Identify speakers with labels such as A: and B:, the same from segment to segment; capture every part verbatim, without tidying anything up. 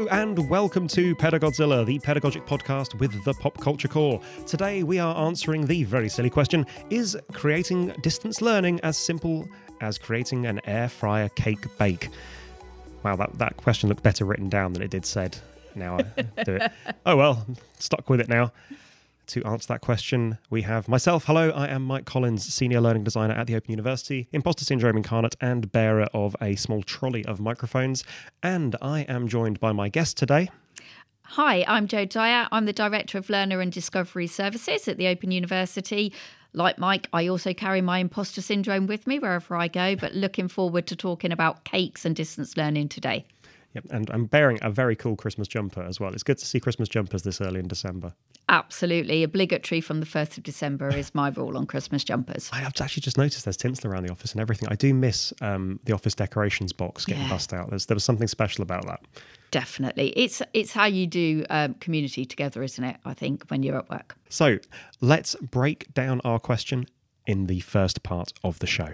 A: and welcome to Pedagodzilla, the pedagogic podcast with the pop culture core. Today we are answering the very silly question, is creating distance learning as simple as creating an air fryer cake bake? Wow, that, that question looked better written down than it did said. Now I do it. Oh well, stuck with it now. To answer that question, we have myself. Hello, I am Mike Collins, Senior Learning Designer at the Open University, Imposter Syndrome Incarnate and bearer of a small trolley of microphones. And I am joined by my guest today.
B: Hi, I'm Jo Dyer. I'm the Director of Learner and Discovery Services at the Open University. Like Mike, I also carry my imposter syndrome with me wherever I go, but looking forward to talking about cakes and distance learning today.
A: Yep, and I'm bearing a very cool Christmas jumper as well. It's good to see Christmas jumpers this early in December.
B: Absolutely. Obligatory from the first of December is my rule on Christmas jumpers.
A: I have actually just noticed there's tinsel around the office and everything. I do miss um, the office decorations box getting
B: Yeah.
A: bust out. There's, there was something special about that.
B: Definitely. It's it's how you do um, community together, isn't it, I think, when you're at work.
A: So let's break down our question in the first part of the show.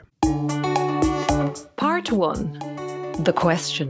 C: Part one. The question.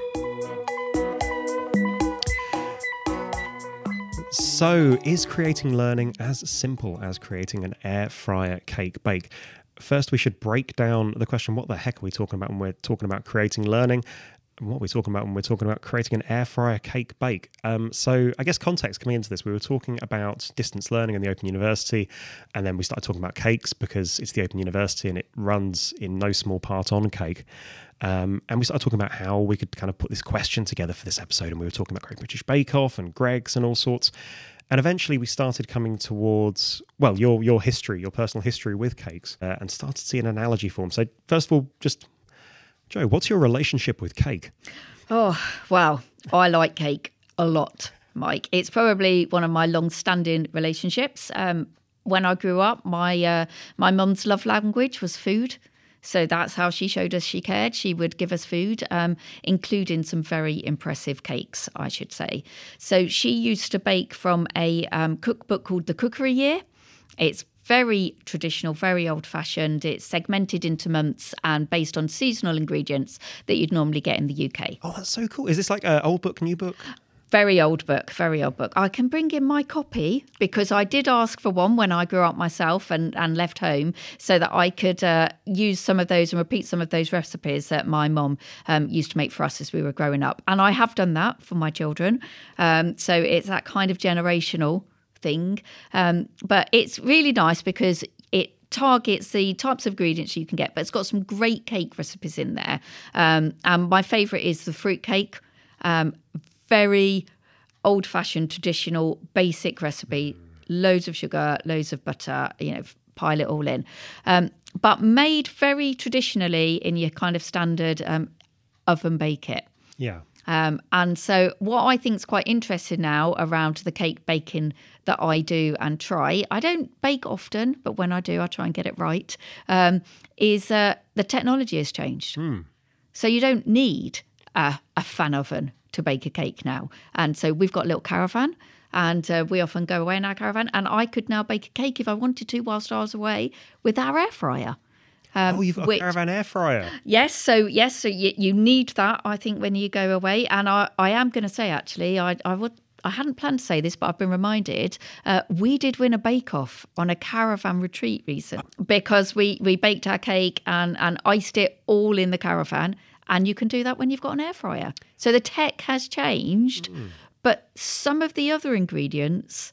A: So, is creating learning as simple as creating an air fryer cake bake? First, we should break down the question, what the heck are we talking about when we're talking about creating learning? And what are we talking about when we're talking about creating an air fryer cake bake? Um, so, I guess context coming into this, we were talking about distance learning in the Open University, and then we started talking about cakes because it's the Open University and it runs in no small part on cake. Um, and we started talking about how we could kind of put this question together for this episode. And we were talking about Great British Bake Off and Greggs and all sorts. And eventually we started coming towards, well, your your history, your personal history with cakes, uh, and started to see an analogy form. So first of all, just, Jo, what's your relationship with cake?
B: Oh, wow. I like cake a lot, Mike. It's probably one of my long-standing relationships. Um, when I grew up, my uh, my mum's love language was food. So that's how she showed us she cared. She would give us food, um, including some very impressive cakes, I should say. So she used to bake from a um, cookbook called The Cookery Year. It's very traditional, very old-fashioned. It's segmented into months and based on seasonal ingredients that you'd normally get in the U K.
A: Oh, that's so cool. Is this like an old book, new book?
B: Very old book, very old book. I can bring in my copy because I did ask for one when I grew up myself and, and left home so that I could uh, use some of those and repeat some of those recipes that my mum um, used to make for us as we were growing up. And I have done that for my children. Um, so it's that kind of generational thing. Um, but it's really nice because it targets the types of ingredients you can get, but it's got some great cake recipes in there. Um, and my favourite is the fruit cake. Um, Very old-fashioned, traditional, basic recipe. Loads of sugar, loads of butter, you know, pile it all in. Um, but made very traditionally in your kind of standard um, oven bake it.
A: Yeah.
B: Um, and so what I think is quite interesting now around the cake baking that I do and try, I don't bake often, but when I do, I try and get it right, um, is uh, the technology has changed.
A: Mm.
B: So you don't need a, a fan oven to bake a cake now. And so we've got a little caravan and uh, we often go away in our caravan and I could now bake a cake if I wanted to whilst I was away with our air fryer. Um,
A: oh, you've got
B: which,
A: a caravan air fryer.
B: Yes, so yes, so you, you need that, I think, when you go away. And I, I am going to say, actually, I, I would I hadn't planned to say this, but I've been reminded, uh, we did win a bake-off on a caravan retreat recently because we, we baked our cake and, and iced it all in the caravan. And you can do that when you've got an air fryer. So the tech has changed, mm. but some of the other ingredients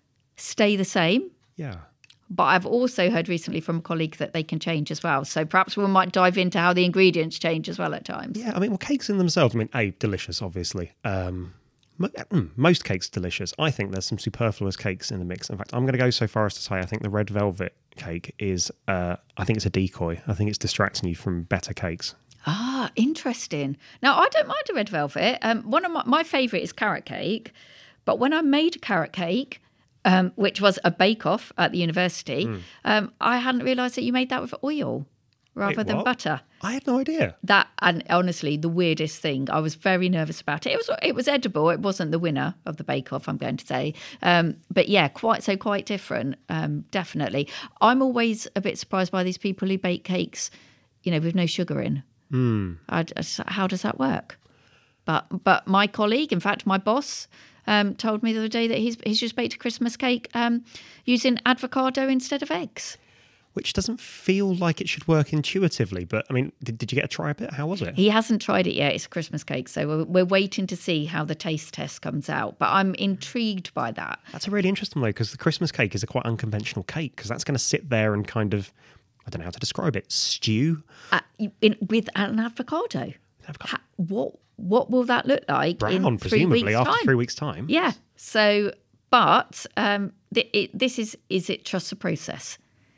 B: stay the same.
A: Yeah.
B: But I've also heard recently from a colleague that they can change as well. So perhaps we might dive into how the ingredients change as well at times.
A: Yeah, I mean, well, cakes in themselves, I mean, A, delicious, obviously. Um, most cakes delicious. I think there's some superfluous cakes in the mix. In fact, I'm going to go so far as to say I think the red velvet cake is, uh, I think it's a decoy. I think it's distracting you from better cakes.
B: Ah, interesting. Now, I don't mind a red velvet. Um, one of my, my favourite is carrot cake. But when I made a carrot cake, um, which was a bake-off at the university, mm. um, I hadn't realised that you made that with oil rather
A: Wait,
B: than
A: what?
B: butter.
A: I had no idea.
B: That, and honestly, the weirdest thing. I was very nervous about it. It was it was edible. It wasn't the winner of the bake-off, I'm going to say. Um, but yeah, quite so quite different, um, definitely. I'm always a bit surprised by these people who bake cakes, you know, with no sugar in.
A: Mm.
B: I, how does that work? But but my colleague, in fact, my boss, um, told me the other day that he's he's just baked a Christmas cake um, using avocado instead of eggs.
A: Which doesn't feel like it should work intuitively. But, I mean, did, did you get a try of it? How was it?
B: He hasn't tried it yet. It's a Christmas cake. So we're, we're waiting to see how the taste test comes out. But I'm intrigued by that.
A: That's a really interesting way, because the Christmas cake is a quite unconventional cake, because that's going to sit there and kind of, I don't know how to describe it, stew?
B: Uh, in, with an avocado.
A: avocado.
B: Ha, what what will that look like
A: Brown,
B: in three
A: presumably,
B: weeks'
A: after
B: time?
A: three weeks' time.
B: Yeah. So, but um, th- it, this is, is it trust the process?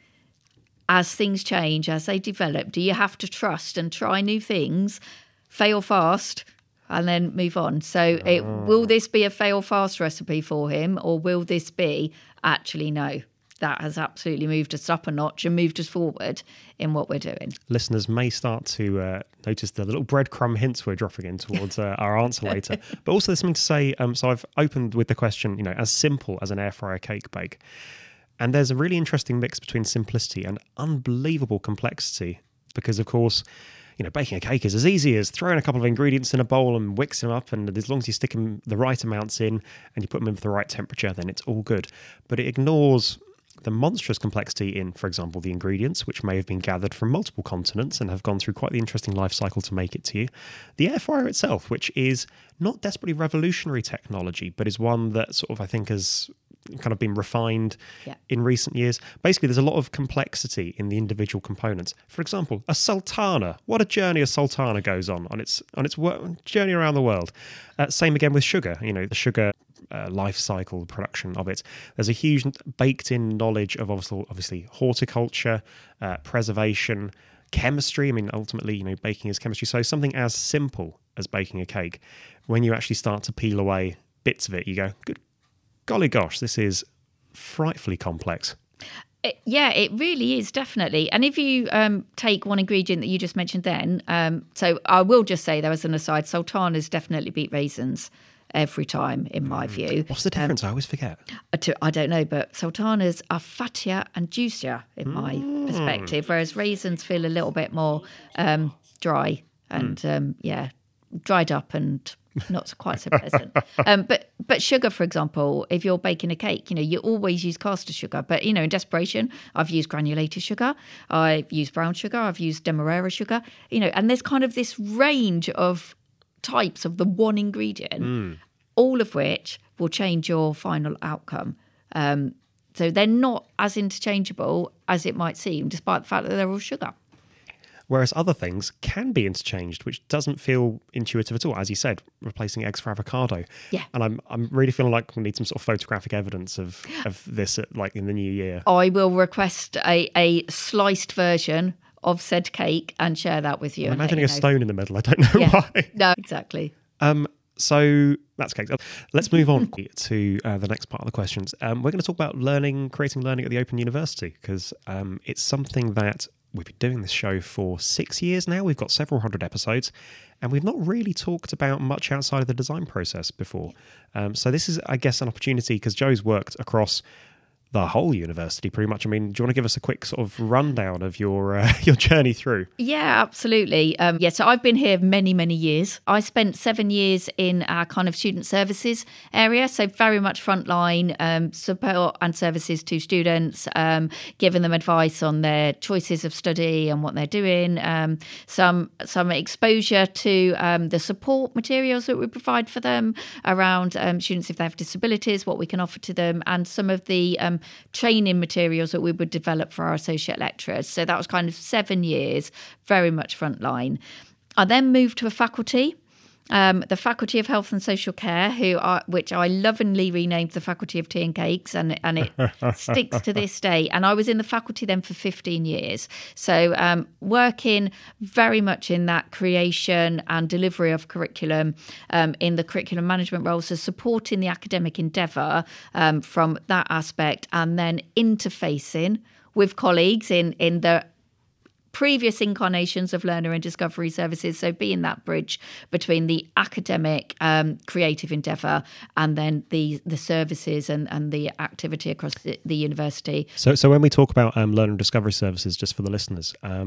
B: As things change, as they develop, do you have to trust and try new things, fail fast, and then move on? So it, will this be a fail fast recipe for him, or will this be actually no? That has absolutely moved us up a notch and moved us forward in what we're doing.
A: Listeners may start to uh, notice the little breadcrumb hints we're dropping in towards uh, our answer later. But also there's something to say, um, so I've opened with the question, you know, as simple as an air fryer cake bake. And there's a really interesting mix between simplicity and unbelievable complexity, because, of course, you know, baking a cake is as easy as throwing a couple of ingredients in a bowl and whisk them up, and as long as you stick them the right amounts in and you put them in for the right temperature, then it's all good. But it ignores the monstrous complexity in, for example, the ingredients, which may have been gathered from multiple continents and have gone through quite the interesting life cycle to make it to you. The air fryer itself, which is not desperately revolutionary technology, but is one that sort of, I think, has kind of been refined
B: yeah.
A: in recent years. Basically, there's a lot of complexity in the individual components. For example, a sultana. What a journey a sultana goes on on its on its wor- journey around the world. Uh, same again with sugar. You know, the sugar uh, life cycle production of it. There's a huge baked-in knowledge of obviously, obviously horticulture, uh, preservation, chemistry. I mean, ultimately, you know, baking is chemistry. So something as simple as baking a cake, when you actually start to peel away bits of it, you go, good golly gosh, this is frightfully complex.
B: It, yeah, it really is, definitely. And if you um, take one ingredient that you just mentioned then, um, so I will just say, though, as an aside, sultanas definitely beat raisins every time, in my view.
A: What's the difference? Um, I always forget.
B: I don't know, but sultanas are fattier and juicier, in my mm. perspective, whereas raisins feel a little bit more um, dry and, mm. um, yeah, dried up and not quite so pleasant. um, but but sugar, for example, if you're baking a cake, you know, you always use caster sugar. But, you know, in desperation, I've used granulated sugar, I've used brown sugar, I've used demerara sugar, you know, and there's kind of this range of types of the one ingredient, mm. all of which will change your final outcome. Um, so they're not as interchangeable as it might seem, despite the fact that they're all sugar.
A: Whereas other things can be interchanged, which doesn't feel intuitive at all. As you said, replacing eggs for avocado.
B: Yeah.
A: And I'm I'm really feeling like we need some sort of photographic evidence of, of this at, like in the new year.
B: I will request a, a sliced version of said cake and share that with you.
A: I'm
B: and
A: imagining
B: you
A: a
B: know.
A: stone in the middle. I don't know
B: yeah.
A: why.
B: No, exactly.
A: Um, so that's cake. Let's move on to uh, the next part of the questions. Um, we're going to talk about learning, creating learning at the Open University, because um, it's something that we've been doing this show for six years now. We've got several hundred episodes, and we've not really talked about much outside of the design process before. Um, so this is, I guess, an opportunity, because Joe's worked across the whole university pretty much. I mean, do you want to give us a quick sort of rundown of your uh, your journey through?
B: Yeah, absolutely. Um, yeah, so I've been here many, many years. I spent seven years in our kind of student services area, so very much frontline um, support and services to students, um, giving them advice on their choices of study and what they're doing, um, some some exposure to um, the support materials that we provide for them around um, students if they have disabilities, what we can offer to them, and some of the um, training materials that we would develop for our associate lecturers. So that was kind of seven years, very much frontline. I then moved to a faculty, um, the Faculty of Health and Social Care, who are, which I lovingly renamed the Faculty of Tea and Cakes, and, and it sticks to this day. And I was in the faculty then for fifteen years. So um, working very much in that creation and delivery of curriculum, um, in the curriculum management role, so supporting the academic endeavour um, from that aspect, and then interfacing with colleagues in, in the previous incarnations of learner and discovery services, so being that bridge between the academic um, creative endeavour and then the the services and, and the activity across the, the university.
A: So so when we talk about um, learner and discovery services, just for the listeners, um,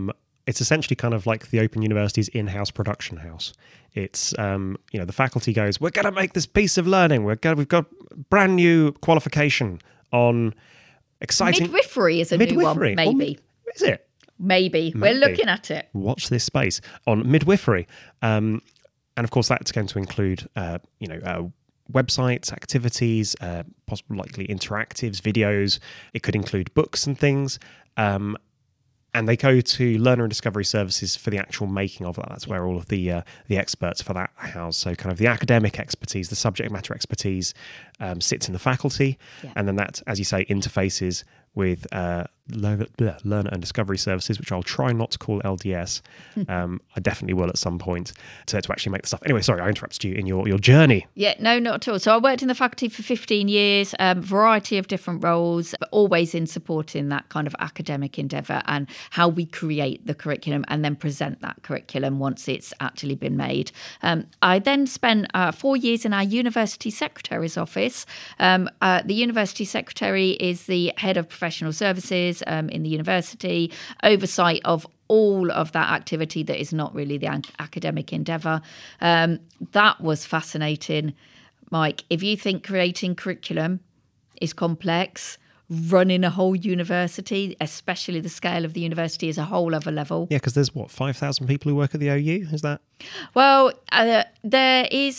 A: it's essentially kind of like the Open University's in-house production house. It's, um, you know, the faculty goes, we're going to make this piece of learning. We're going, we've got brand new qualification on exciting...
B: Midwifery is a
A: midwifery.
B: new one, maybe.
A: Or, is it?
B: Maybe.
A: Maybe.
B: We're looking at it.
A: Watch this space on midwifery. Um, and of course, that's going to include, uh, you know, uh, websites, activities, uh, possibly likely interactives, videos. It could include books and things. Um, and they go to Learner and Discovery Services for the actual making of that. That's where all of the uh, the experts for that are housed. So kind of the academic expertise, the subject matter expertise um, sits in the faculty. Yeah. And then that, as you say, interfaces with uh, Learner and Discovery Services, which I'll try not to call L D S. um, I definitely will at some point to, to actually make the stuff. Anyway, sorry, I interrupted you in your, your journey.
B: Yeah, no, not at all. So I worked in the faculty for fifteen years, um, variety of different roles, but always in supporting that kind of academic endeavour and how we create the curriculum and then present that curriculum once it's actually been made. Um, I then spent uh, four years in our University Secretary's office. Um, uh, the University Secretary is the head of professional services um, in the university, oversight of all of that activity that is not really the ac- academic endeavour. Um, that was fascinating, Mike. If you think creating curriculum is complex, running a whole university, especially the scale of the university, is a whole other level.
A: Yeah, because there's, what, five thousand people who work at the O U? Is that?
B: Well, uh, there is,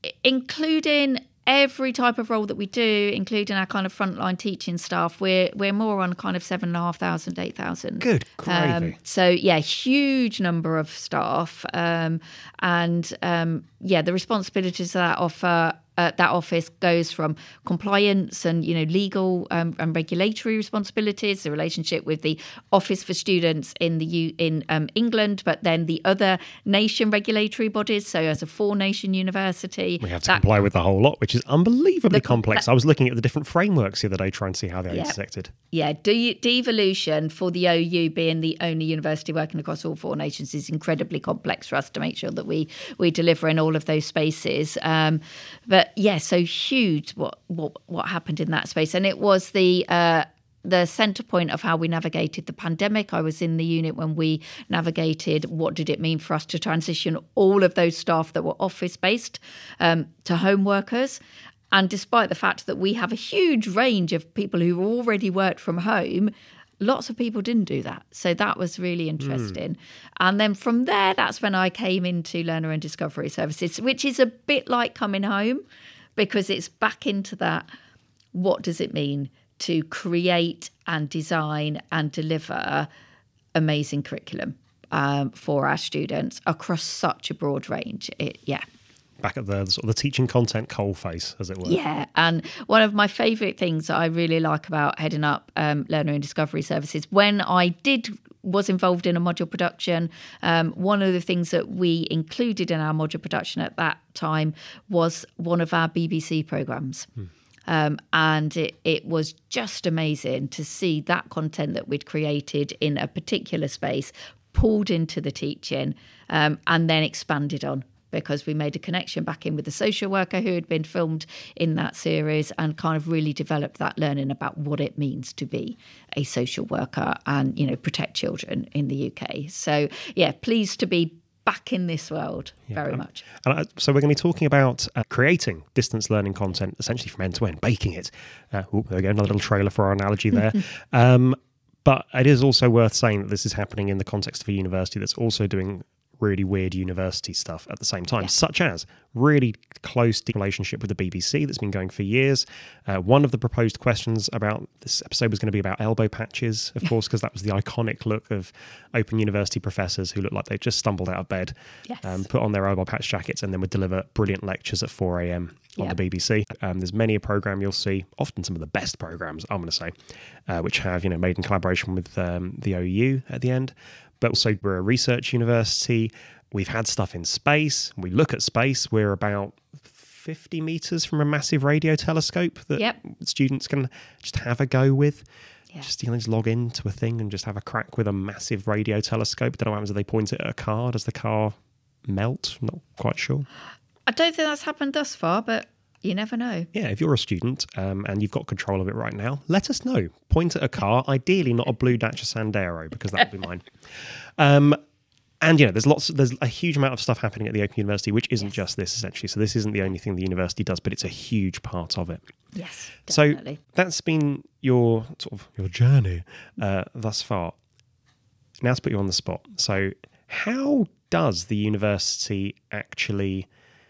B: including every type of role that we do, including our kind of frontline teaching staff, we're we're more on kind of seven and a half thousand, eight thousand.
A: Good gravy.
B: Um, so yeah, huge number of staff, um, and um, yeah, the responsibilities that offer. Uh, that office goes from compliance and, you know, legal um, and regulatory responsibilities, the relationship with the Office for Students in the U- in um, England, but then the other nation regulatory bodies. So as a four-nation university,
A: we have to
B: that,
A: comply with the whole lot, which is unbelievably
B: the,
A: complex. I was looking at the different frameworks the other day trying to see how they're
B: yeah,
A: intersected.
B: Yeah, de- devolution for the O U being the only university working across all four nations is incredibly complex for us to make sure that we we deliver in all of those spaces. Um, but yeah, so huge what, what what happened in that space. And it was the uh, the centre point of how we navigated the pandemic. I was in the unit when we navigated what did it mean for us to transition all of those staff that were office-based um, to home workers. And despite the fact that we have a huge range of people who already worked from home, lots of people didn't do that. So that was really interesting. Mm. And then from there, that's when I came into Learner and Discovery Services, which is a bit like coming home because it's back into that, what does it mean to create and design and deliver amazing curriculum um, for our students across such a broad range? It, yeah.
A: Back at the sort of the teaching content coalface, as it were.
B: Yeah, and one of my favourite things that I really like about heading up um, Learner and Discovery Services, when I did was involved in a module production, um, one of the things that we included in our module production at that time was one of our B B C programmes. Hmm. Um, and it, it was just amazing to see that content that we'd created in a particular space pulled into the teaching um, and then expanded on, because we made a connection back in with the social worker who had been filmed in that series and kind of really developed that learning about what it means to be a social worker and, you know, protect children in the U K. So, yeah, pleased to be back in this world yeah, very
A: um,
B: much.
A: And I, so we're going to be talking about uh, creating distance learning content, essentially from end to end, baking it. Uh, ooh, there we go, another little trailer for our analogy there. um, but it is also worth saying that this is happening in the context of a university that's also doing really weird university stuff at the same time, yeah. such as really close deep relationship with the B B C that's been going for years. Uh, one of the proposed questions about this episode was going to be about elbow patches, of course, because that was the iconic look of Open University professors who looked like they just stumbled out of bed,
B: yes.
A: um, put on their elbow patch jackets, and then would deliver brilliant lectures at four a.m. on
B: yep.
A: the B B C. Um, there's many a program you'll see, often some of the best programs, I'm going to say, uh, which have, you know, made in collaboration with um, the O U at the end. But also we're a research university. We've had stuff in space. We look at space. We're about fifty meters from a massive radio telescope that
B: yep.
A: students can just have a go with.
B: Yeah.
A: Just, you know, just log into a thing and just have a crack with a massive radio telescope. Don't know what happens if they point it at a car. Does the car melt? Not quite sure.
B: I don't think that's happened thus far, but You never know.
A: Yeah, if you're a student um, and you've got control of it right now, let us know. Point at a car, ideally not a blue Dacia Sandero, because that would be mine. Um, and, you know, there's lots, there's a huge amount of stuff happening at the Open University, which isn't yes. just this, essentially. So this isn't the only thing the university does, but it's a huge part of it.
B: Yes, definitely.
A: So that's been your sort of your journey uh, thus far. Now to put you on the spot. So how does the university actually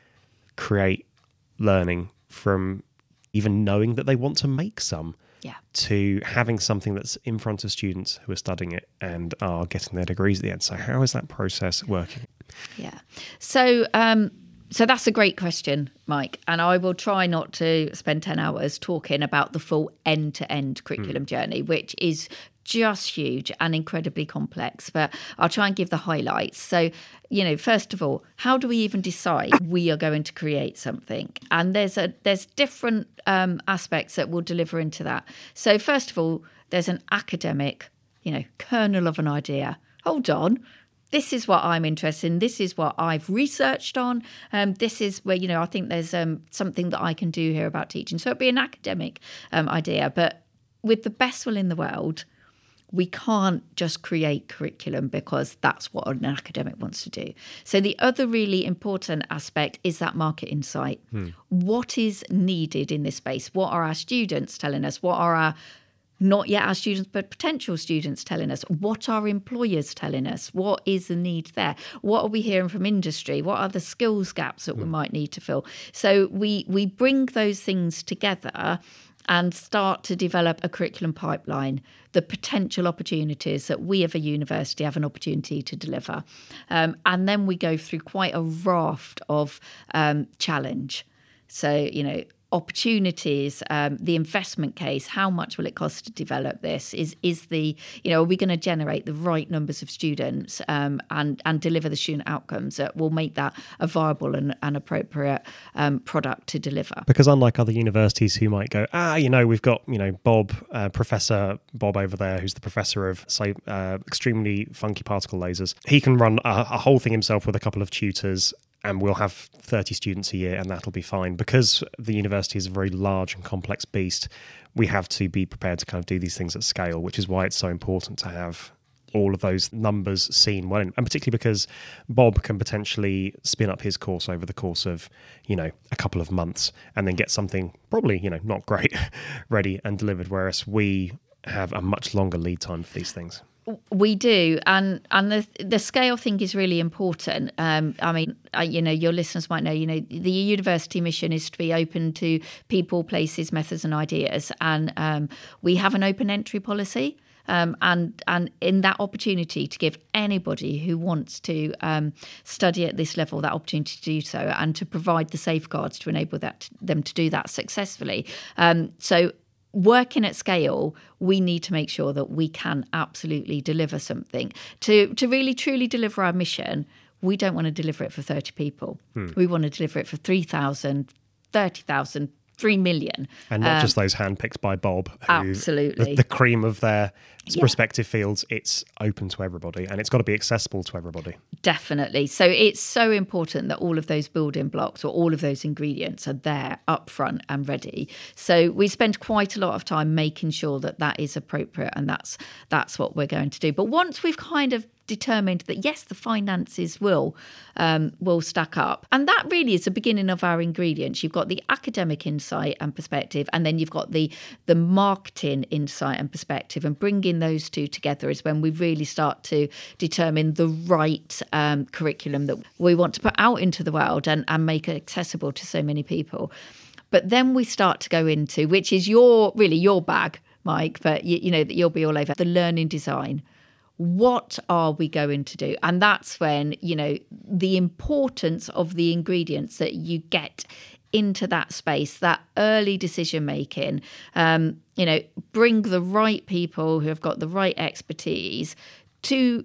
A: create learning from even knowing that they want to make some
B: yeah.
A: to having something that's in front of students who are studying it and are getting their degrees at the end? So how is that process working?
B: Yeah. So um, so that's a great question, Mike. And I will try not to spend ten hours talking about the full end-to-end curriculum mm. journey, which is just huge and incredibly complex, but I'll try and give the highlights. So, you know, first of all, how do we even decide we are going to create something? And there's a there's different um, aspects that will deliver into that. So first of all, there's an academic, you know, kernel of an idea. Hold on. This is what I'm interested in. This is what I've researched on. Um, this is where, you know, I think there's um, something that I can do here about teaching. So it'd be an academic um, idea, but with the best will in the world, we can't just create curriculum because that's what an academic wants to do. So the other really important aspect is that market insight. Hmm. What is needed in this space? What are our students telling us? What are our, not yet our students, but potential students telling us? What are employers telling us? What is the need there? What are we hearing from industry? What are the skills gaps that hmm. we might need to fill? So we we bring those things together and start to develop a curriculum pipeline, the potential opportunities that we as a university have an opportunity to deliver. Um, and then we go through quite a raft of um, challenge. So, you know, opportunities, um, the investment case, how much will it cost to develop this? Is is the, you know, are we going to generate the right numbers of students um, and, and deliver the student outcomes that will make that a viable and, and appropriate um, product to deliver?
A: Because unlike other universities who might go, ah, you know, we've got, you know, Bob, uh, Professor Bob over there, who's the professor of, say, uh, extremely funky particle lasers. He can run a, a whole thing himself with a couple of tutors, and we'll have thirty students a year and that'll be fine. Because the university is a very large and complex beast, we have to be prepared to kind of do these things at scale, which is why it's so important to have all of those numbers seen well. And particularly because Bob can potentially spin up his course over the course of, you know, a couple of months and then get something probably, you know, not great ready and delivered, whereas we have a much longer lead time for these things.
B: We do, and and the the scale thing is really important. Um, I mean, uh, you know, your listeners might know, you know, the university mission is to be open to people, places, methods, and ideas, and um, we have an open entry policy. Um, and and in that opportunity to give anybody who wants to um, study at this level that opportunity to do so, and to provide the safeguards to enable that them to do that successfully. Um, so. Working at scale, we need to make sure that we can absolutely deliver something. To to really, truly deliver our mission, we don't want to deliver it for thirty people. Hmm. We want to deliver it for three thousand, thirty thousand, three million.
A: And not
B: um,
A: just those handpicked by Bob. Who,
B: absolutely.
A: The, the cream of their
B: yeah.
A: respective fields. It's open to everybody and it's got to be accessible to everybody.
B: Definitely. So it's so important that all of those building blocks or all of those ingredients are there up front and ready. So we spend quite a lot of time making sure that that is appropriate, and that's that's what we're going to do. But once we've kind of determined that yes, the finances will um, will stack up, and that really is the beginning of our ingredients. You've got the academic insight and perspective, and then you've got the the marketing insight and perspective, and bringing those two together is when we really start to determine the right um, curriculum that we want to put out into the world and, and make it accessible to so many people. But then we start to go into, which is your really your bag, Mike, but you, you know that you'll be all over, the learning design. What are we going to do? And that's when, you know, the importance of the ingredients that you get into that space, that early decision making, um, you know, bring the right people who have got the right expertise to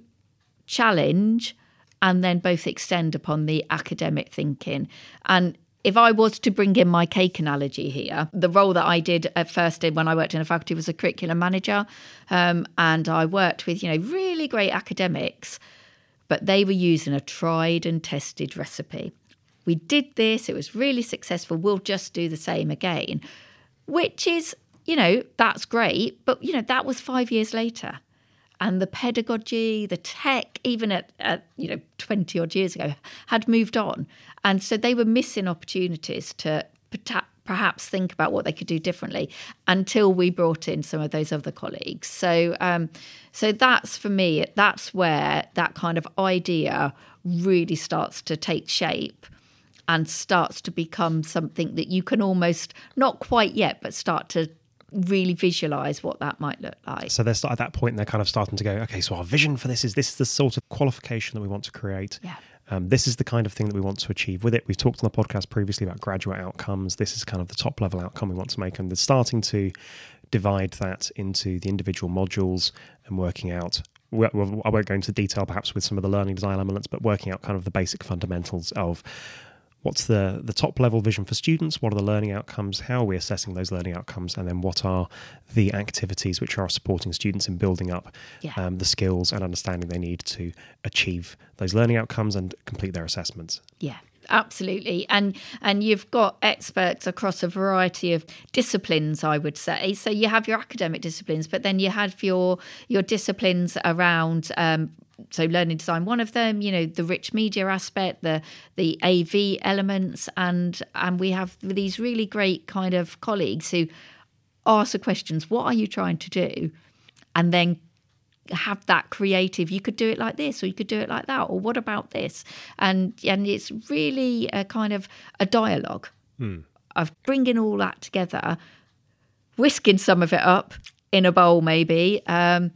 B: challenge and then both extend upon the academic thinking. And if I was to bring in my cake analogy here, the role that I did at first did when I worked in a faculty was a curriculum manager. Um, and I worked with, you know, really great academics, but they were using a tried and tested recipe. we did this, it was really successful, we'll just do the same again, which is, you know, that's great. But, you know, that was five years later. And the pedagogy, the tech, even at, at you know, twenty odd years ago, had moved on. And so they were missing opportunities to perhaps think about what they could do differently until we brought in some of those other colleagues. So um, so that's, for me, that's where that kind of idea really starts to take shape and starts to become something that you can almost, not quite yet, but start to really visualize what that might look like.
A: So they're start, at that point, they're kind of starting to go, okay, so our vision for this is this is the sort of qualification that we want to create.
B: Yeah.
A: Um, this is the kind of thing that we want to achieve with it. We've talked on the podcast previously about graduate outcomes. This is kind of the top level outcome we want to make. And they're starting to divide that into the individual modules and working out, well, I won't go into detail perhaps with some of the learning design elements, but working out kind of the basic fundamentals of what's the, the top level vision for students, what are the learning outcomes, how are we assessing those learning outcomes, and then what are the activities which are supporting students in building up
B: yeah.
A: um, the skills and understanding they need to achieve those learning outcomes and complete their assessments.
B: Yeah. Absolutely. And and you've got experts across a variety of disciplines, I would say. So you have your academic disciplines, but then you have your your disciplines around um, so learning design, one of them, you know, the rich media aspect, the the A V elements, and and we have these really great kind of colleagues who ask the questions, what are you trying to do? And then have that creative, you could do it like this, or you could do it like that, or what about this? And and it's really a kind of a dialogue
A: hmm.
B: of bringing all that together, whisking some of it up in a bowl maybe, um,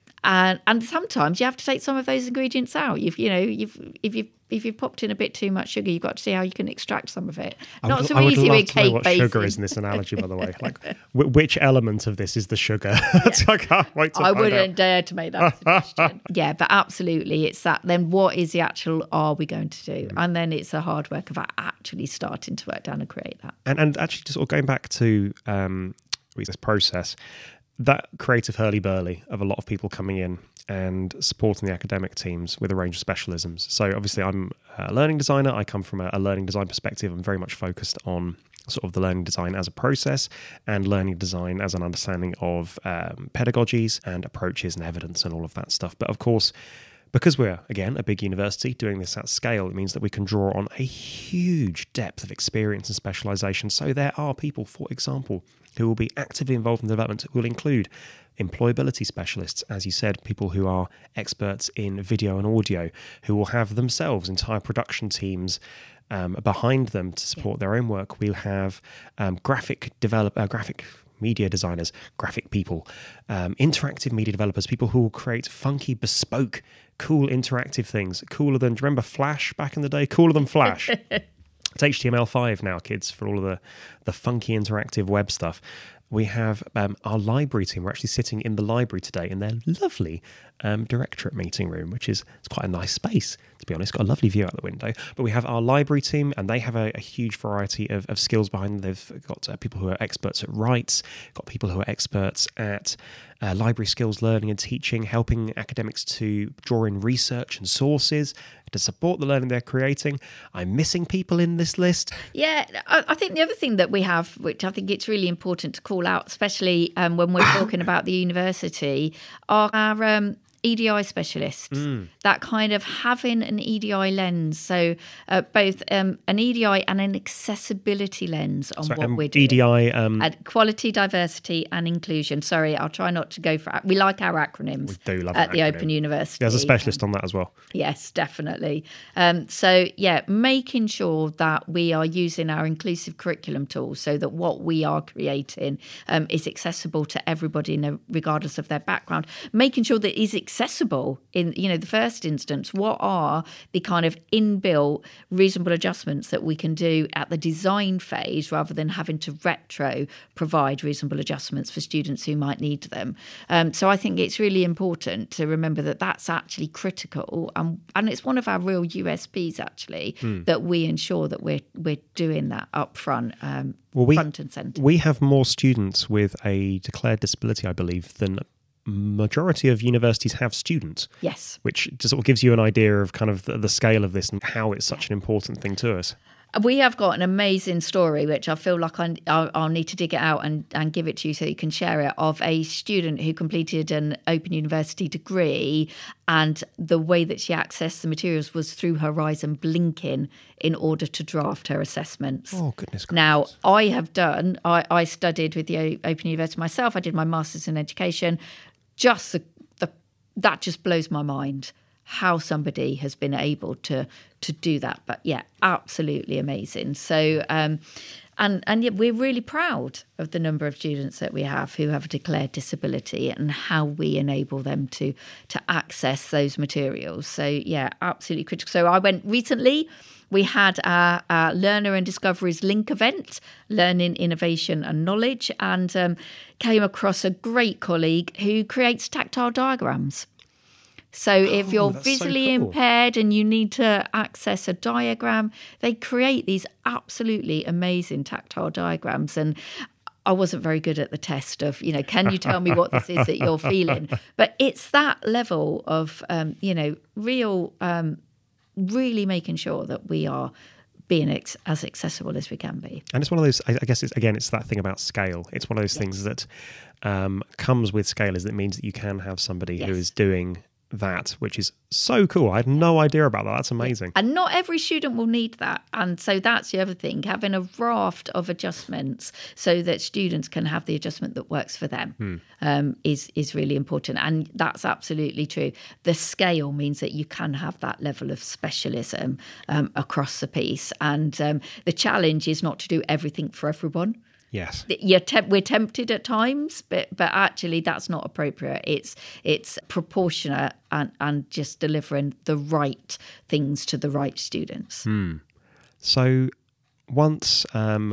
B: and and sometimes you have to take some of those ingredients out. You've you know you've if you've if you've popped in a bit too much sugar, you've got to see how you can extract some of it.
A: I
B: Not
A: would,
B: so
A: I would
B: easy
A: love
B: with
A: to know
B: cake
A: what
B: baking.
A: sugar is in this analogy, by the way. Like, w- which element of this is the sugar? I can't wait to
B: I
A: find
B: wouldn't
A: out.
B: dare to make that suggestion. Yeah, but absolutely, it's that. Then what is the actual are we going to do? And then it's the hard work of actually starting to work down and create that.
A: And and actually, just sort of going back to um, this process, that creative hurly-burly of a lot of people coming in and supporting the academic teams with a range of specialisms. So obviously I'm a learning designer. I come from a, a learning design perspective. I'm very much focused on sort of the learning design as a process and learning design as an understanding of um, pedagogies and approaches and evidence and all of that stuff. But of course, because we're, again, a big university doing this at scale, it means that we can draw on a huge depth of experience and specialisation. So there are people, for example, who will be actively involved in the development, who will include employability specialists, as you said, people who are experts in video and audio, who will have themselves entire production teams um, behind them to support yeah. their own work. We'll have um, graphic develop, uh, graphic media designers, graphic people, um, interactive media developers, people who will create funky, bespoke, cool interactive things, cooler than, do you remember Flash back in the day? Cooler than Flash. It's H T M L five now, kids, for all of the, the funky interactive web stuff. We have um, our library team. We're actually sitting in the library today in their lovely um, directorate meeting room, which is it's quite a nice space, to be honest. Got a lovely view out the window. But we have our library team, and they have a, a huge variety of, of skills behind them. They've got uh, people who are experts at rights, got people who are experts at uh, library skills learning and teaching, helping academics to draw in research and sources to support the learning they're creating. I'm missing people in this list.
B: Yeah, I, I think the other thing that we have, which I think it's really important to call out, especially um, when we're talking about the university, are our um, E D I specialists. Mm. That kind of having an E D I lens, so uh, both um, an E D I and an accessibility lens on
A: Sorry,
B: what
A: um,
B: we're doing.
A: E D I, um,
B: uh, quality, diversity, and inclusion. Sorry, I'll try not to go for. We like our acronyms.
A: We do love
B: at the
A: acronym.
B: Open University.
A: There's a specialist on that as well.
B: Yes, definitely. Um, so, yeah, making sure that we are using our inclusive curriculum tools so that what we are creating um, is accessible to everybody, you know, regardless of their background. Making sure that it is accessible in, you know, the first instance. What are the kind of inbuilt reasonable adjustments that we can do at the design phase rather than having to retro provide reasonable adjustments for students who might need them? Um, so I think it's really important to remember that that's actually critical. Um, and it's one of our real U S Ps, actually, mm. that we ensure that we're we're doing that up front, um,
A: well, we,
B: front and centre.
A: We have more students with a declared disability, I believe, than majority of universities have students.
B: Yes.
A: Which just sort of gives you an idea of kind of the, the scale of this and how it's such an important thing to us.
B: We have got an amazing story, which I feel like I, I'll, I'll need to dig it out and, and give it to you so you can share it, of a student who completed an Open University degree, and the way that she accessed the materials was through her eyes and blinking in order to draft her assessments.
A: Oh, goodness gracious.
B: Now, I have done, I, I studied with the o- Open University myself. I did my Masters in Education. Just the, the that just blows my mind, how somebody has been able to to do that. But yeah, absolutely amazing. So, um, and and yeah, we're really proud of the number of students that we have who have a declared disability and how we enable them to to access those materials. So yeah, absolutely critical. So I went recently. We had our, our Learner and Discoveries Link event, Learning, Innovation and Knowledge, and um, came across a great colleague who creates tactile diagrams. So if
A: Oh,
B: you're
A: that's so
B: visually
A: cool.
B: impaired and you need to access a diagram, they create these absolutely amazing tactile diagrams. And I wasn't very good at the test of, you know, can you tell me what this is that you're feeling? But it's that level of, um, you know, real, um, really making sure that we are being ex- as accessible as we can be.
A: And it's one of those, I I guess, it's again, it's that thing about scale. It's one of those
B: Yes.
A: things that um, comes with scale, is that it means that you can have somebody who
B: Yes.
A: is doing that, which is so cool. I had no idea about that. That's amazing.
B: And not every student will need that. And so that's the other thing, having a raft of adjustments so that students can have the adjustment that works for them
A: Hmm.
B: um, is, is really important. And that's absolutely true. The scale means that you can have that level of specialism um, across the piece. And um, the challenge is not to do everything for everyone.
A: Yes.
B: You're temp- we're tempted at times, but but actually that's not appropriate. It's it's proportionate and, and just delivering the right things to the right students.
A: So once um,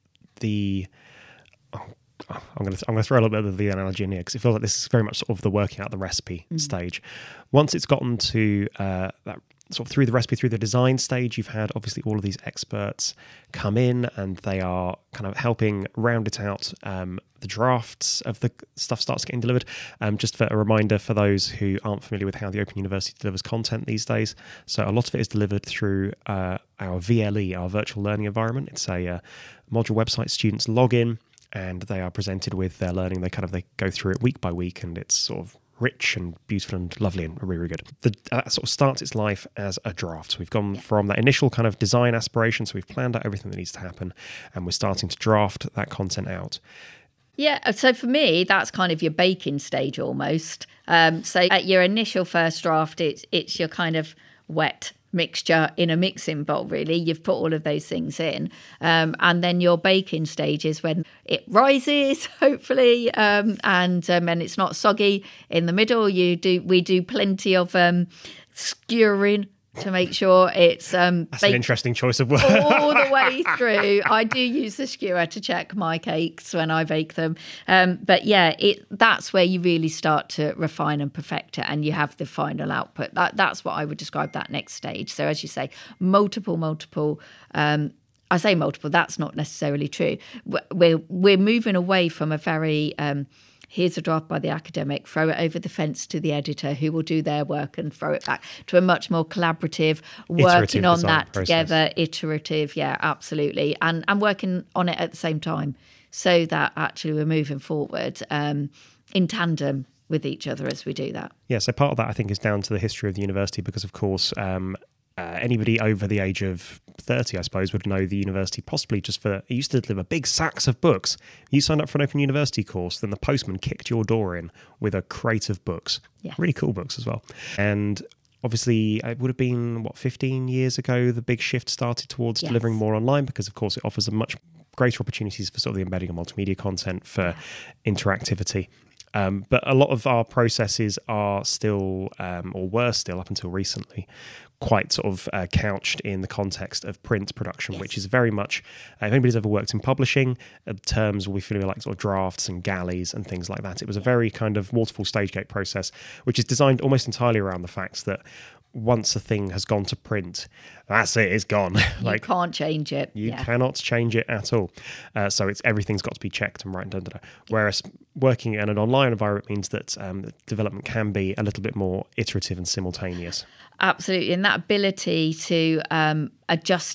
A: the oh, I'm going to I'm going to throw a little bit of the analogy in here, because it feels like this is very much sort of the working out the recipe stage. Once it's gotten to uh, that sort of through the recipe, through the design stage, you've had obviously all of these experts come in and they are kind of helping round it out. Um, the drafts of the stuff starts getting delivered. Um, just for a reminder for those who aren't familiar with how the Open University delivers content these days. So a lot of it is delivered through uh, our V L E, our virtual learning environment. It's a uh, module website. Students log in and they are presented with their learning. They kind of they go through it week by week, and it's sort of rich and beautiful and lovely and really, really good. The, that sort of starts its life as a draft. So we've gone from that initial kind of design aspiration, so we've planned out everything that needs to happen, and we're starting to draft that content out.
B: Yeah, so for me, that's kind of your baking stage almost. Um, so at your initial first draft, it's it's your kind of wet mixture in a mixing bowl, really. You've put all of those things in. Um, and then your baking stage is when it rises, hopefully, um, and um, and it's not soggy in the middle. You do We do plenty of um, skewering to make sure it's um,
A: That's an interesting choice of words.
B: all the way through. I do use the skewer to check my cakes when I bake them. Um, but yeah, it that's where you really start to refine and perfect it, and you have the final output. That That's what I would describe that next stage. So as you say, multiple, multiple... Um, I say multiple, that's not necessarily true. We're, we're moving away from a very... Um, here's a draft by the academic, throw it over the fence to the editor who will do their work and throw it back, to a much more collaborative, working
A: Iterative
B: on
A: design
B: that
A: process.
B: together, iterative, yeah, absolutely. And, and working on it at the same time so that actually we're moving forward um, in tandem with each other as we do that.
A: Yeah, so part of that, I think, is down to the history of the university, because, of course, um, uh, anybody over the age of thirty, I suppose, would know the university possibly just for, it used to deliver big sacks of books. You signed up for an Open University course, then the postman kicked your door in with a crate of books.
B: Yes.
A: Really cool books as well. And obviously, it would have been, what, fifteen years ago, the big shift started towards
B: Yes.
A: delivering more online, because, of course, it offers a much greater opportunities for sort of the embedding of multimedia content, for interactivity. Um, but a lot of our processes are still, um, or were still up until recently, quite sort of uh, couched in the context of print production,
B: Yes.
A: which is very much, uh, if anybody's ever worked in publishing, uh, terms will be familiar like sort of drafts and galleys and things like that. It was a very kind of waterfall stage gate process, which is designed almost entirely around the fact that once a thing has gone to print, that's it, it's gone.
B: You can't change it.
A: You
B: yeah.
A: cannot change it at all. Uh, so it's everything's got to be checked and right and done. Whereas working in an online environment means that um, development can be a little bit more iterative and simultaneous.
B: Absolutely. And that ability to um, adjust it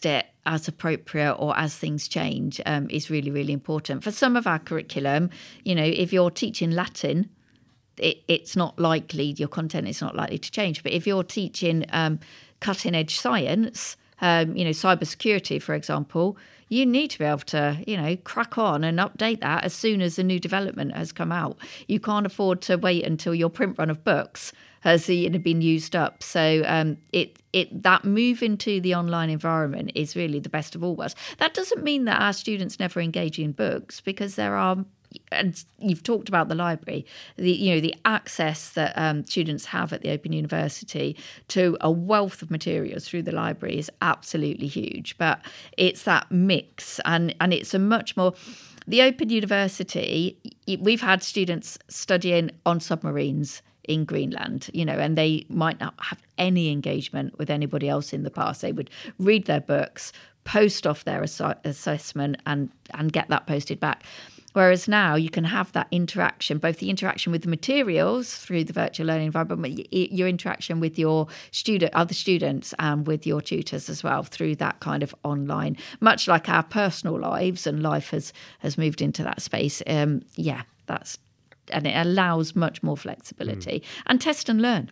B: as appropriate or as things change um, is really, really important. For some of our curriculum, you know, if you're teaching Latin, it, it's not likely, your content is not likely to change. But if you're teaching um, cutting edge science, um, you know, cybersecurity, for example, you need to be able to, you know, crack on and update that as soon as a new development has come out. You can't afford to wait until your print run of books has you know, been used up. So um, it it that move into the online environment is really the best of all worlds. That doesn't mean that our students never engage in books, because there are, and you've talked about the library, the you know the access that um, students have at the Open University to a wealth of materials through the library is absolutely huge. But it's that mix, and and it's a much more. The Open University, we've had students studying on submarines in Greenland, you know, and they might not have any engagement with anybody else in the past. They would read their books, post off their ass- assessment and, and get that posted back. Whereas now you can have that interaction, both the interaction with the materials through the virtual learning environment, but your interaction with your student, other students and with your tutors as well through that kind of online, much like our personal lives and life has, has moved into that space. Um, yeah, that's and it allows much more flexibility. Mm. And test and learn.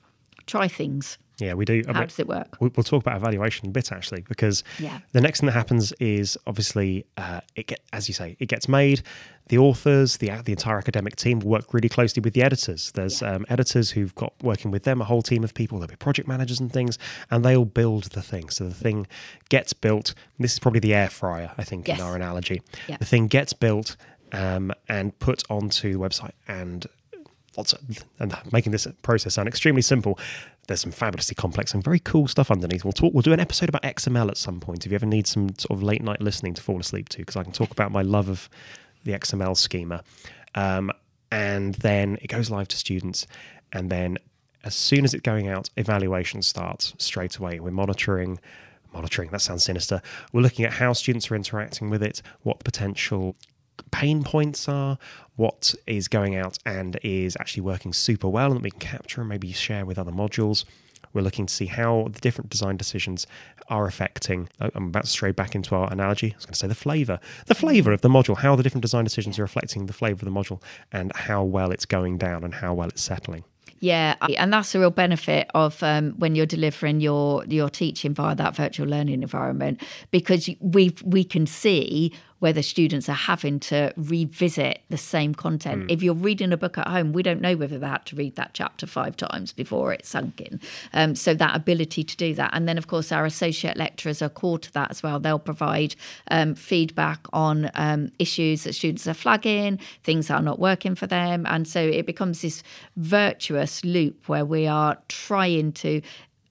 B: Try things.
A: Yeah, we do.
B: How I mean, does it work?
A: We'll talk about evaluation a bit, actually, because yeah. the next thing that happens is obviously, uh, it get, as you say, it gets made. The authors, the the entire academic team will work really closely with the editors. There's yeah. um, editors who've got working with them, a whole team of people. There'll be project managers and things, and they'll build the thing. So the thing gets built. This is probably the air fryer, I think, yes. in our analogy. Yeah. The thing gets built um, and put onto the website, and lots of, and making this process sound extremely simple. There's some fabulously complex and very cool stuff underneath. We'll talk. We'll do an episode about X M L at some point if you ever need some sort of late night listening to fall asleep to, because I can talk about my love of the X M L schema. Um, and then it goes live to students, and then as soon as it's going out, evaluation starts straight away. We're monitoring. Monitoring. That sounds sinister. We're looking at how students are interacting with it, what the potential pain points are, what is going out and is actually working super well and that we can capture and maybe share with other modules. We're looking to see how the different design decisions are affecting, I'm about to stray back into our analogy, I was going to say the flavour, the flavour of the module, how the different design decisions are reflecting the flavour of the module and how well it's going down and how well it's settling.
B: Yeah, and that's a real benefit of um, when you're delivering your your teaching via that virtual learning environment, because we we can see whether students are having to revisit the same content. Mm. If you're reading a book at home, we don't know whether they had to read that chapter five times before it sunk in. Um, so that ability to do that. And then, of course, our associate lecturers are core to that as well. They'll provide um, feedback on um, issues that students are flagging, things that are not working for them. And so it becomes this virtuous loop where we are trying to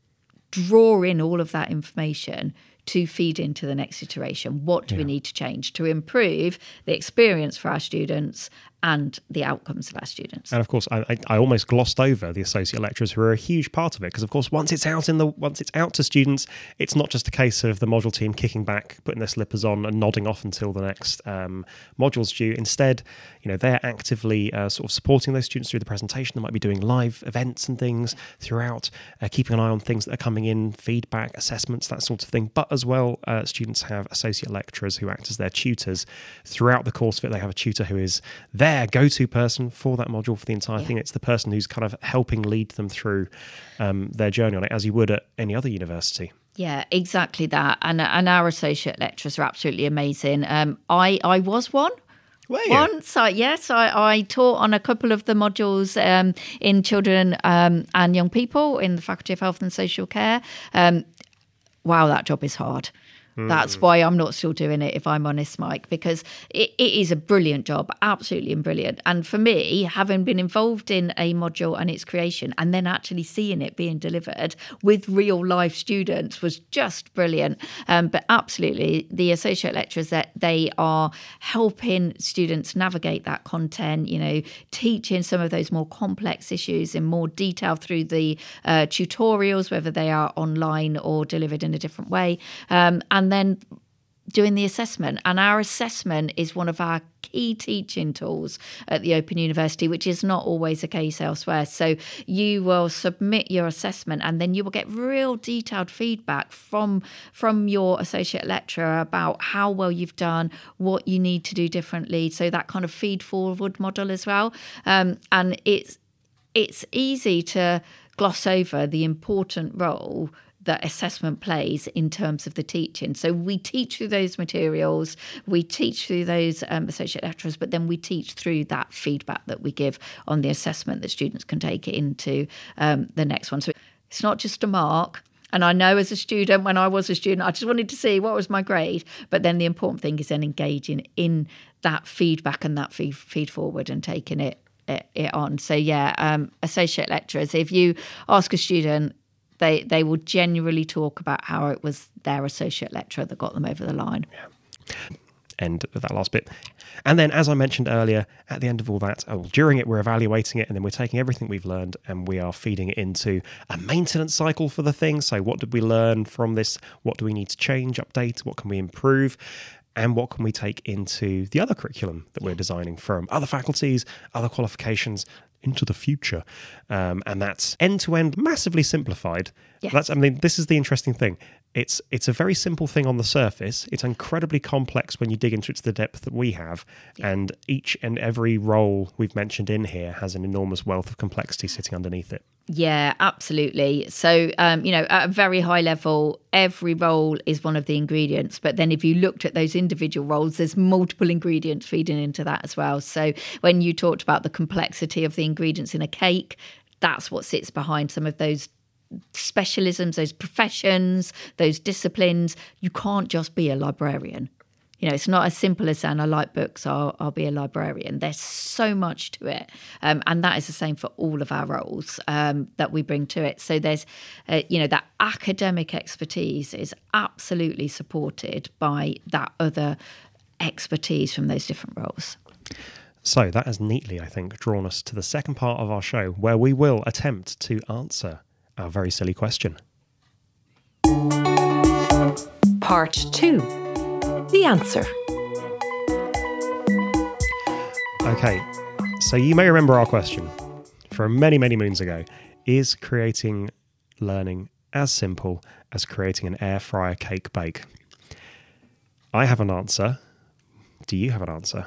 B: draw in all of that information to feed into the next iteration. What do yeah. we need to change to improve the experience for our students and the outcomes of our students?
A: And of course, I, I almost glossed over the associate lecturers, who are a huge part of it, because of course, once it's out in the once it's out to students, it's not just a case of the module team kicking back, putting their slippers on, and nodding off until the next um, module's due. Instead, you know, they're actively uh, sort of supporting those students through the presentation. They might be doing live events and things throughout, uh, keeping an eye on things that are coming in, feedback, assessments, that sort of thing. But as well, uh, students have associate lecturers who act as their tutors throughout the course of it. They have a tutor who is there. Go-to person for that module for the entire yeah. thing. It's the person who's kind of helping lead them through um, their journey on it, as you would at any other university.
B: Yeah, exactly that. And and our associate lecturers are absolutely amazing. Um, I I was one.
A: Were you?
B: Once, I, yes, I, I taught on a couple of the modules um, in children um, and young people in the Faculty of Health and Social Care. Um, wow, that job is hard. That's why I'm not still doing it, if I'm honest, Mike, because it, it is a brilliant job, absolutely brilliant. And for me, having been involved in a module and its creation and then actually seeing it being delivered with real life students was just brilliant. Um, but absolutely, the associate lecturers, that they are helping students navigate that content, you know, teaching some of those more complex issues in more detail through the uh, tutorials, whether they are online or delivered in a different way. Um, and then doing the assessment. And our assessment is one of our key teaching tools at the Open University, which is not always the case elsewhere. So you will submit your assessment and then you will get real detailed feedback from, from your associate lecturer about how well you've done, what you need to do differently. So that kind of feed forward model as well. Um, and it's it's easy to gloss over the important role that assessment plays in terms of the teaching. So we teach through those materials, we teach through those um, associate lecturers, but then we teach through that feedback that we give on the assessment that students can take it into um, the next one. So it's not just a mark. And I know as a student, when I was a student, I just wanted to see what was my grade. But then the important thing is then engaging in that feedback and that feed, feed forward and taking it, it, it on. So yeah, um, associate lecturers, if you ask a student, They they will genuinely talk about how it was their associate lecturer that got them over the line.
A: Yeah. End of that last bit. And then, as I mentioned earlier, at the end of all that, oh, during it, we're evaluating it, and then we're taking everything we've learned and we are feeding it into a maintenance cycle for the thing. So what did we learn from this? What do we need to change, update? What can we improve? And what can we take into the other curriculum that we're designing from other faculties, other qualifications, into the future? Um, and that's end-to-end, massively simplified.
B: Yes.
A: That's, I mean, this is the interesting thing. It's it's a very simple thing on the surface. It's incredibly complex when you dig into it to the depth that we have. Yeah. And each and every role we've mentioned in here has an enormous wealth of complexity sitting underneath it.
B: Yeah, absolutely. So, um, you know, at a very high level, every role is one of the ingredients. But then if you looked at those individual roles, there's multiple ingredients feeding into that as well. So when you talked about the complexity of the ingredients in a cake, that's what sits behind some of those specialisms, those professions, those disciplines. You can't just be a librarian. You know, it's not as simple as saying, I like books, I'll, I'll be a librarian. There's so much to it. Um, and that is the same for all of our roles um, that we bring to it. So there's, uh, you know, that academic expertise is absolutely supported by that other expertise from those different roles.
A: So that has neatly, I think, drawn us to the second part of our show, where we will attempt to answer our very silly question.
C: Part two. The answer.
A: Okay, so you may remember our question from many, many moons ago. Is creating learning as simple as creating an air fryer cake bake? I have an answer. Do you have an answer?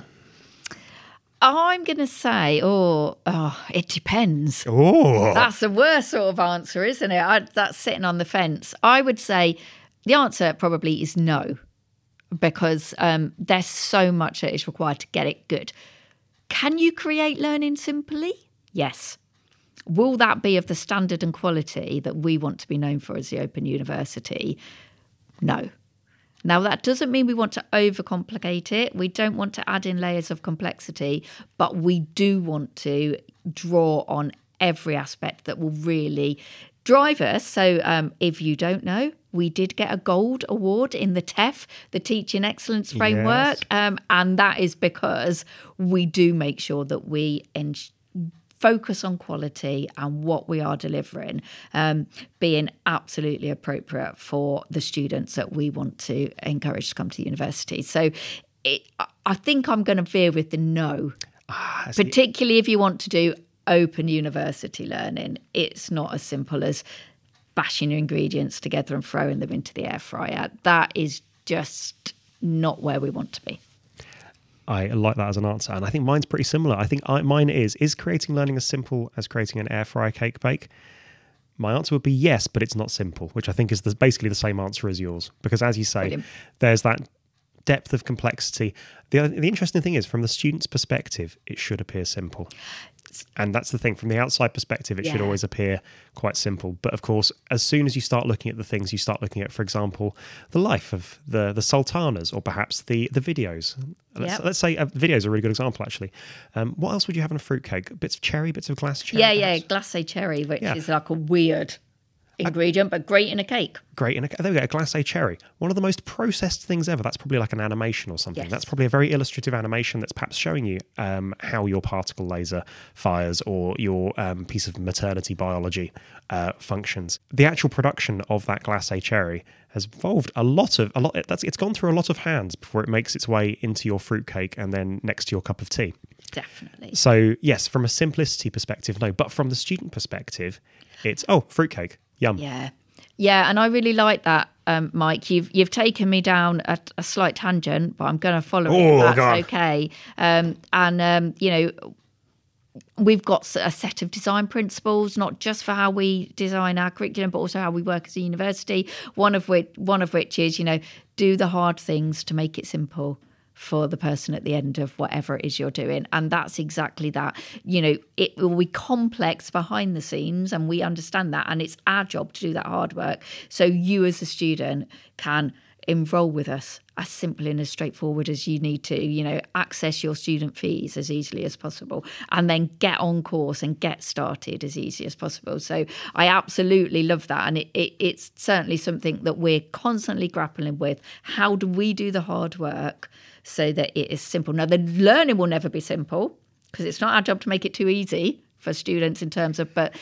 B: I'm going to say, oh, oh, it depends.
A: Oh,
B: That's the worst sort of answer, isn't it? I, that's sitting on the fence. I would say the answer probably is no, because um, there's so much that is required to get it good. Can you create learning simply? Yes. Will that be of the standard and quality that we want to be known for as the Open University? No. Now, that doesn't mean we want to overcomplicate it. We don't want to add in layers of complexity, but we do want to draw on every aspect that will really drive us. So um, if you don't know, we did get a gold award in the T E F, the Teaching Excellence Framework.
A: Yes.
B: Um, and that is because we do make sure that we ensure focus on quality and what we are delivering um, being absolutely appropriate for the students that we want to encourage to come to the university. So it, I think I'm going to veer with the no,
A: ah,
B: particularly if you want to do open university learning. It's not as simple as bashing your ingredients together and throwing them into the air fryer. That is just not where we want to be.
A: I like that as an answer. And I think mine's pretty similar. I think I, mine is, is creating learning as simple as creating an air fryer cake bake? My answer would be yes, but it's not simple, which I think is the, basically the same answer as yours. Because as you say, Brilliant. There's that depth of complexity. The, the interesting thing is, from the student's perspective, it should appear simple. And that's the thing. From the outside perspective, it yeah. should always appear quite simple. But of course, as soon as you start looking at the things, you start looking at, for example, the life of the, the sultanas, or perhaps the, the videos. Let's,
B: yep.
A: let's say uh, videos are a really good example, actually. Um, what else would you have in a fruitcake? Bits of cherry, bits of glass cherry?
B: Yeah,
A: perhaps?
B: yeah, glacé cherry, which
A: yeah.
B: is like a weird ingredient, but great in a cake.
A: Great in a, there we go, a glacé cherry. One of the most processed things ever. That's probably like an animation or something.
B: Yes.
A: That's probably a very illustrative animation that's perhaps showing you um, how your particle laser fires or your um, piece of maternity biology uh, functions. The actual production of that glacé cherry has involved a lot of a lot. That's it's gone through a lot of hands before it makes its way into your fruitcake and then next to your cup of tea.
B: Definitely.
A: So yes, from a simplicity perspective, no, but from the student perspective, it's oh, fruitcake, yum.
B: Yeah. Yeah, and I really like that, um, Mike. You've you've taken me down a, a slight tangent, but I'm going to follow it.
A: Oh,
B: That's
A: God.
B: okay. Um, and um, you know, we've got a set of design principles, not just for how we design our curriculum, but also how we work as a university. One of which, one of which is, you know, do the hard things to make it simple for the person at the end of whatever it is you're doing. And that's exactly that. You know, it will be complex behind the scenes, and we understand that. And it's our job to do that hard work. So you as a student can enroll with us as simple and as straightforward as you need to, you know, access your student fees as easily as possible, and then get on course and get started as easy as possible. So I absolutely love that. And it, it, it's certainly something that we're constantly grappling with. How do we do the hard work so that it is simple? Now, the learning will never be simple, because it's not our job to make it too easy for students in terms of, but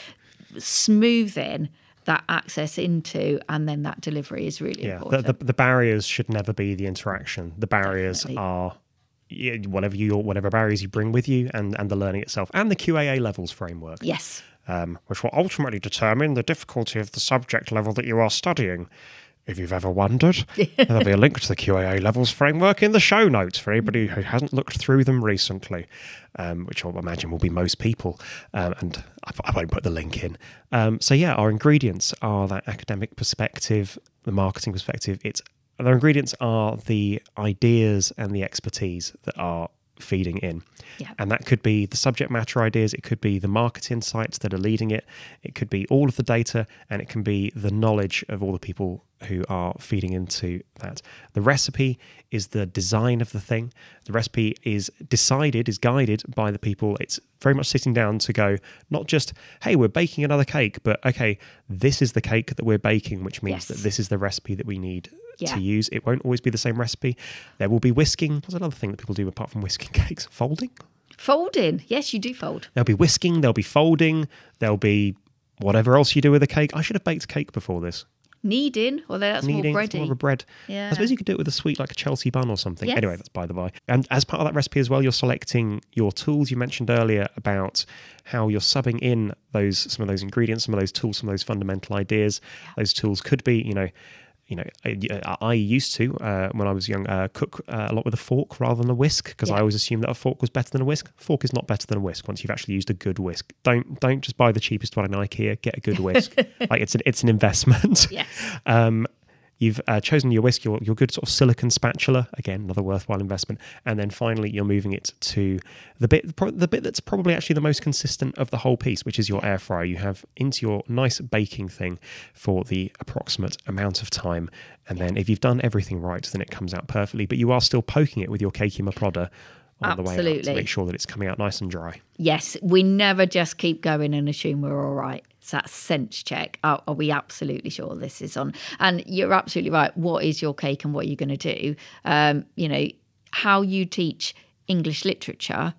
B: smoothing that access into and then that delivery is really
A: Yeah,
B: important.
A: the, the, the barriers should never be the interaction. The barriers
B: Definitely.
A: are yeah, whatever you whatever barriers you bring with you, and, and the learning itself, and the Q A A levels framework.
B: Yes.
A: Um, which will ultimately determine the difficulty of the subject level that you are studying. If you've ever wondered, there'll be a link to the Q A A levels framework in the show notes for anybody who hasn't looked through them recently, um, which I'll imagine will be most people. Um, and I, I won't put the link in. Um, so yeah, our ingredients are that academic perspective, the marketing perspective. It's our ingredients are the ideas and the expertise that are feeding in.
B: Yeah.
A: And that could be the subject matter ideas, it could be the market insights that are leading it, it could be all of the data, and it can be the knowledge of all the people who are feeding into that. The recipe is the design of the thing. The recipe is decided, is guided by the people. It's very much sitting down to go, not just, hey, we're baking another cake, but okay, this is the cake that we're baking, which means
B: Yes.
A: that this is the recipe that we need
B: Yeah.
A: to use. It won't always be the same recipe. There will be whisking. What's another thing that people do apart from whisking cakes? Folding?
B: Folding. Yes, you do fold.
A: There'll be whisking, there'll be folding, there'll be whatever else you do with a cake. I should have baked cake before this.
B: Kneading, although that's
A: Kneading,
B: more
A: it's
B: bready.
A: more of a bread.
B: Yeah.
A: I suppose you could do it with a sweet like a Chelsea bun or something.
B: Yes.
A: Anyway, that's by the by. And as part of that recipe as well, you're selecting your tools. You mentioned earlier about how you're subbing in those some of those ingredients, some of those tools, some of those fundamental ideas. Yeah. Those tools could be, you know, you know, I, I used to, uh, when I was young, uh, cook uh, a lot with a fork rather than a whisk, because
B: Yeah.
A: I always assumed that a fork was better than a whisk. Fork is not better than a whisk once you've actually used a good whisk. Don't don't just buy the cheapest one in IKEA. Get a good whisk. Like it's an it's an investment.
B: Yes.
A: Um, You've uh, chosen your whisk, your, your good sort of silicon spatula, again, another worthwhile investment. And then finally, you're moving it to the bit the bit that's probably actually the most consistent of the whole piece, which is your air fryer. You have into your nice baking thing for the approximate amount of time. And then if you've done everything right, then it comes out perfectly. But you are still poking it with your Keiki Maproda on the way out to
B: Absolutely.
A: make sure that it's coming out nice and dry.
B: Yes, we never just keep going and assume we're all right. It's that sense check. Are, are we absolutely sure this is on? And you're absolutely right. What is your cake and what are you going to do? Um, you know, how you teach English literature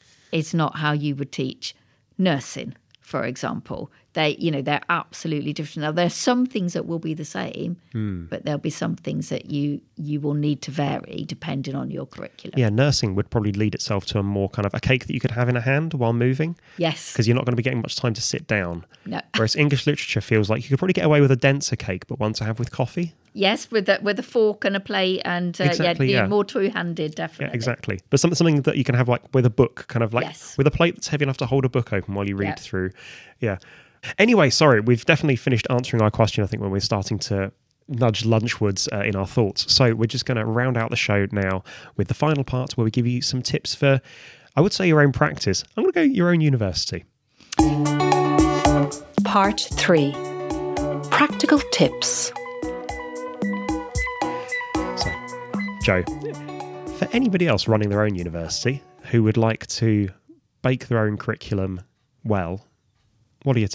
B: is not how you would teach nursing, for example. They, you know, they're absolutely different. Now, there are some things that will be the same,
A: Hmm.
B: but there'll be some things that you you will need to vary depending on your curriculum.
A: Yeah, nursing would probably lead itself to a more kind of a cake that you could have in a hand while moving.
B: Yes.
A: Because you're not going to be getting much time to sit down.
B: No.
A: Whereas English literature feels like you could probably get away with a denser cake, but one to have with coffee.
B: Yes, with a, with a fork and a plate and uh,
A: Exactly,
B: yeah,
A: yeah.
B: more two-handed, definitely.
A: Yeah, exactly. But something something that you can have like with a book, kind of like
B: Yes.
A: with a plate that's heavy enough to hold a book open while you read
B: Yeah.
A: through. Yeah. Anyway, sorry, we've definitely finished answering our question, I think, when we're starting to nudge lunchwards uh, in our thoughts. So we're just going to round out the show now with the final part where we give you some tips for, I would say, your own practice. I'm going to go your own university.
C: Part three. Practical tips.
A: So, Joe, for anybody else running their own university who would like to bake their own curriculum well, what are your tips?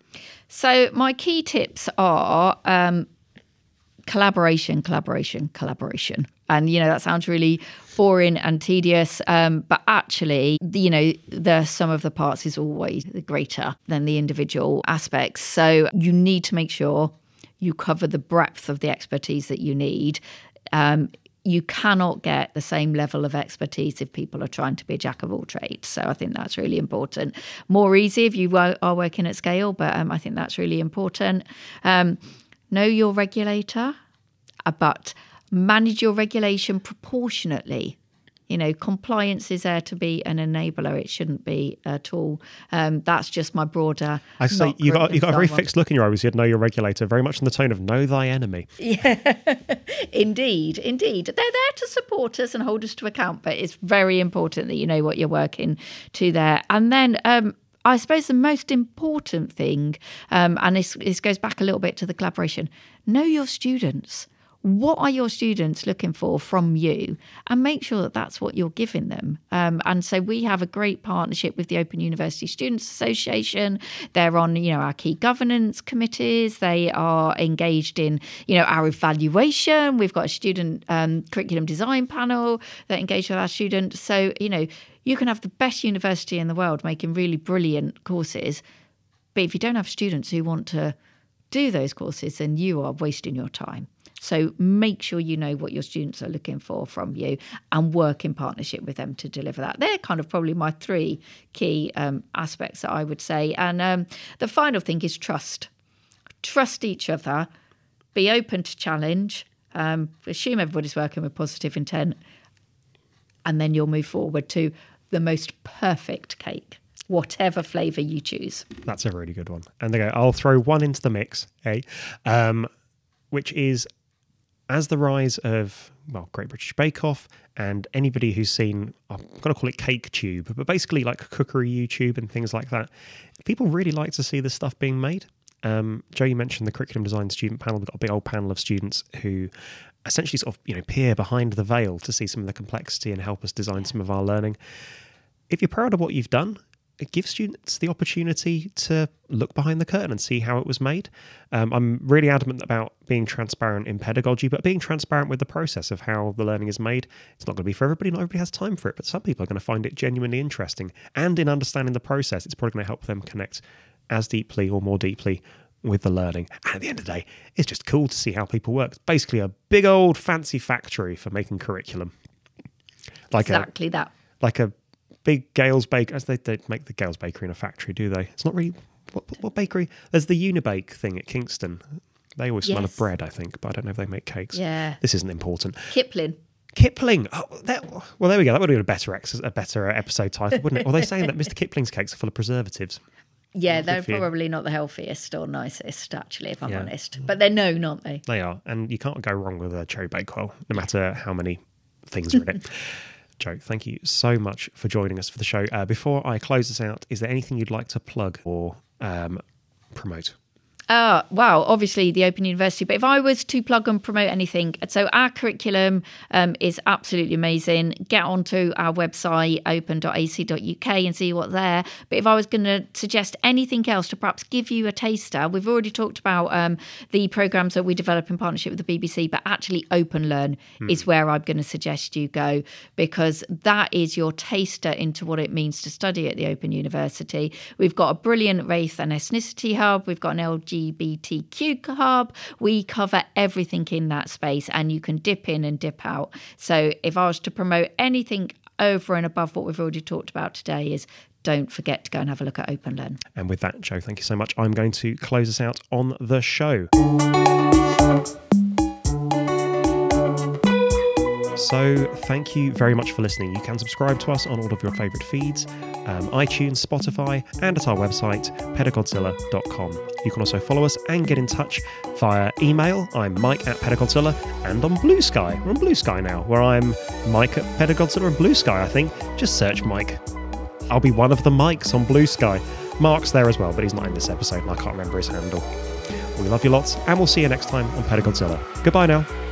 B: So my key tips are um, collaboration, collaboration, collaboration. And, you know, that sounds really boring and tedious, um, but actually, you know, the sum of the parts is always greater than the individual aspects. So you need to make sure you cover the breadth of the expertise that you need. Um, you cannot get the same level of expertise if people are trying to be a jack of all trades. So I think that's really important. More easy if you are working at scale, but um, I think that's really important. Um, know your regulator, but manage your regulation proportionately. You know, compliance is there to be an enabler. It shouldn't be at all. Um, that's just my broader.
A: I say you got you got a very fixed look in your eye. You said know your regulator, very much in the tone of know thy enemy.
B: Yeah, indeed, indeed. They're there to support us and hold us to account, but it's very important that you know what you're working to there. And then um, I suppose the most important thing, um, and this, this goes back a little bit to the collaboration, know your students. What are your students looking for from you? And make sure that that's what you're giving them. Um, and so we have a great partnership with the Open University Students Association. They're on, you know, our key governance committees. They are engaged in, you know, our evaluation. We've got a student um, curriculum design panel that engage with our students. So, you know, you can have the best university in the world making really brilliant courses. But if you don't have students who want to do those courses, then you are wasting your time. So make sure you know what your students are looking for from you and work in partnership with them to deliver that. They're kind of probably my three key um, aspects that I would say. And um, the final thing is trust. Trust each other. Be open to challenge. Um, assume everybody's working with positive intent. And then you'll move forward to the most perfect cake, whatever flavour you choose.
A: That's a really good one. And they go, I'll throw one into the mix, eh? Um, which is, as the rise of, well, Great British Bake Off and anybody who's seen, I'm going to call it Cake Tube, but basically like cookery YouTube and things like that, people really like to see this stuff being made. Um, Joe, you mentioned the curriculum design student panel. We've got a big old panel of students who essentially sort of, you know, peer behind the veil to see some of the complexity and help us design some of our learning. If you're proud of what you've done, it gives students the opportunity to look behind the curtain and see how it was made. Um, I'm really adamant about being transparent in pedagogy, but being transparent with the process of how the learning is made. It's not going to be for everybody. Not everybody has time for it, but some people are going to find it genuinely interesting. And in understanding the process, it's probably going to help them connect as deeply or more deeply with the learning. And at the end of the day, it's just cool to see how people work. It's basically a big old fancy factory for making curriculum. Like
B: exactly
A: a,
B: that.
A: Like a big Gales Bakery, as they don't make the Gales Bakery in a factory, do they? It's not really, what, what bakery? There's the Unibake thing at Kingston. They always smell
B: Yes.
A: of bread, I think, but I don't know if they make cakes.
B: Yeah.
A: This isn't important.
B: Kipling.
A: Kipling. Oh, that, well, there we go. That would have been a better ex- a better episode title, wouldn't it? Or are they saying that Mister Kipling's cakes are full of preservatives?
B: Yeah,
A: Good
B: they're
A: for you.
B: probably not the healthiest or nicest, actually, if I'm
A: Yeah.
B: honest. But they're known, aren't they?
A: They are. And you can't go wrong with a cherry bakewell, no matter how many things are in it. Joe, thank you so much for joining us for the show. Uh, before I close this out, is there anything you'd like to plug or um, promote?
B: Uh, wow, obviously the Open University. But if I was to plug and promote anything, so our curriculum um, is absolutely amazing. Get onto our website, open dot a c dot u k, and see what's there. But if I was going to suggest anything else to perhaps give you a taster, we've already talked about um, the programmes that we develop in partnership with the B B C, but actually Open Learn hmm. is where I'm going to suggest you go, because that is your taster into what it means to study at the Open University. We've got a brilliant race and ethnicity hub. We've got an L G L G B T Q hub. We cover everything in that space, and you can dip in and dip out. So if I was to promote anything over and above what we've already talked about today, is don't forget to go and have a look at Open Learn.
A: And with that, Joe, thank you so much. I'm going to close us out on the show. So thank you very much for listening. You can subscribe to us on all of your favourite feeds, um, iTunes, Spotify, and at our website, pedagodzilla dot com. You can also follow us and get in touch via email. I'm Mike at Pedagodzilla, and on Blue Sky. We're on Blue Sky now, where I'm Mike at Pedagodzilla and Blue Sky, I think. Just search Mike. I'll be one of the Mikes on Blue Sky. Mark's there as well, but he's not in this episode, and I can't remember his handle. We love you lots, and we'll see you next time on Pedagodzilla. Goodbye now.